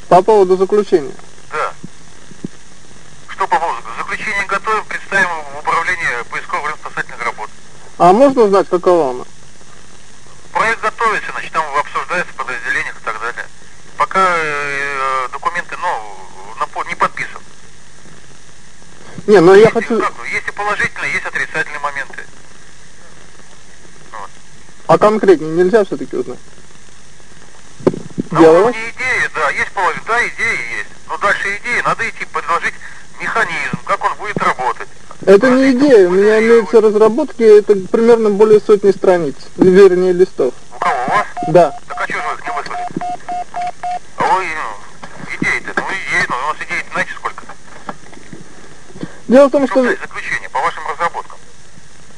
По поводу заключения. Да. Что по поводу? Заключение готовим, представим в управление поисково-спасательных работ. А можно узнать, какова она? Проект готовится, значит, там обсуждается в подразделениях и так далее. Пока документы, не подписан. Не, но я хочу... Есть и положительные, есть отрицательные моменты. Вот. А конкретнее нельзя все-таки узнать? На уровне идеи, да, есть положительные, да, идеи есть. Но дальше идеи надо идти, предложить механизм, как он будет работать. Это не идея, у меня имеются разработки, это примерно более сотни страниц, вернее листов. У кого, у вас? Да. Так а что же вы их не выслали? А вы, идеи-то, идеи, но у нас идей, знаете сколько? Дело в том, что... Заключение.